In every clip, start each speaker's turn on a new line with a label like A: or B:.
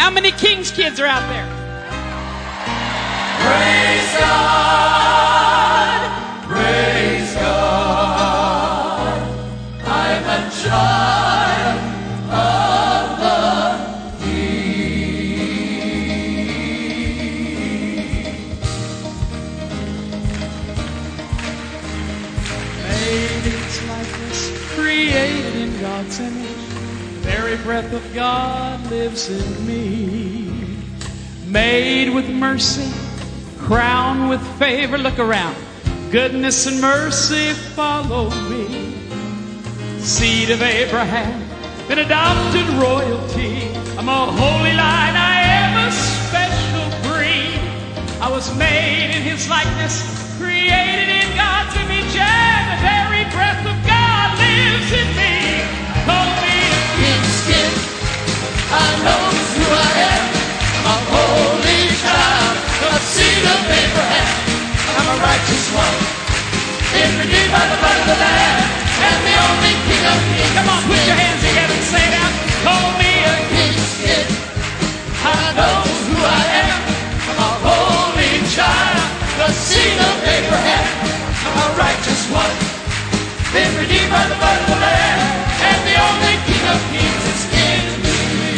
A: How many King's kids are out there?
B: Praise God, praise God. I'm a child of the King.
A: Made in His likeness, created in God's image. The very breath of God lives in me. Made with mercy, crowned with favor. Look around. Goodness and mercy follow me. Seed of Abraham, been adopted royalty. I'm a holy line, I am a special breed. I was made in His likeness, created in God's image, and the very breath of God lives in me. Call me a
B: King's kid, I know who I am. I'm a holy child, a seed of Abraham. I'm a righteous one, been redeemed by the blood of the Lamb, and the only King of kings.
A: Come on, put your hands together and say it out. Call me a
B: King's kid, I know who I am. I'm a holy child, the seed of Abraham. I'm a righteous one, been redeemed by the blood of the Lamb, and the only King of kings is in me.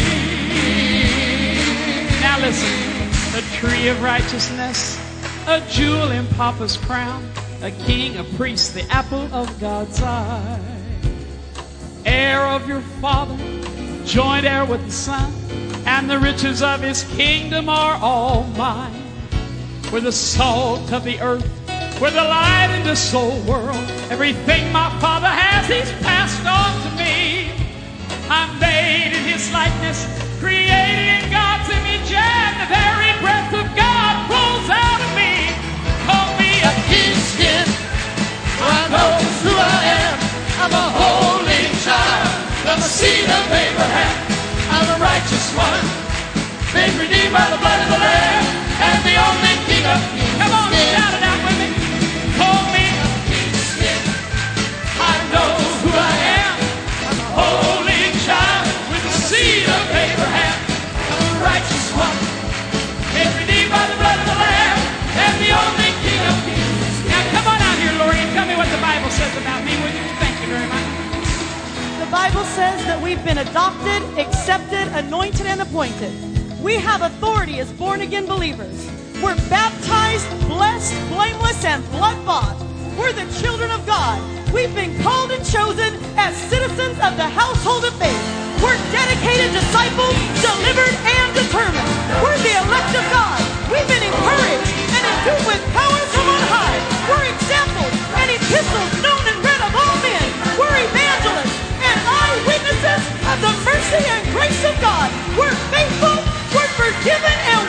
A: Now listen, a tree of righteousness, a jewel in Papa's crown, a king, a priest, the apple of God's eye. Heir of your Father, joint heir with the Son, and the riches of His kingdom are all mine. We're the salt of the earth, we're the light in this whole world. Everything my Father has, He's passed on to me. I'm made in His likeness, created in God's image, and the very breath of God flows out of me. Call me a
B: King's kid, I know who I am. I'm a holy child, I'm a seed of Abraham. I'm a righteous one, been redeemed by the blood of the Lamb, and the only King of kings.
A: Come on, shout it out with me. Call me a
B: King's kid, I know who I am. I'm a holy child with the seed of Abraham. I'm a righteous one, been redeemed by the blood of the Lamb, and the only King of kings.
A: Now come on out here, Lori, and tell me what the Bible says about me, would you? Thank you very much.
C: The Bible says that we've been adopted, accepted, anointed, and appointed. We have authority as born-again believers. We're baptized, blessed, blameless, and blood-bought. We're the children of God. We've been called and chosen as citizens of the household of faith. We're dedicated disciples, delivered and determined. We're the elect of God. We've been encouraged and endued with powers from on high. We're examples and epistles known and read of all men. We're evangelists and eyewitnesses of the mercy and grace of God. We're faithful, we're forgiven, and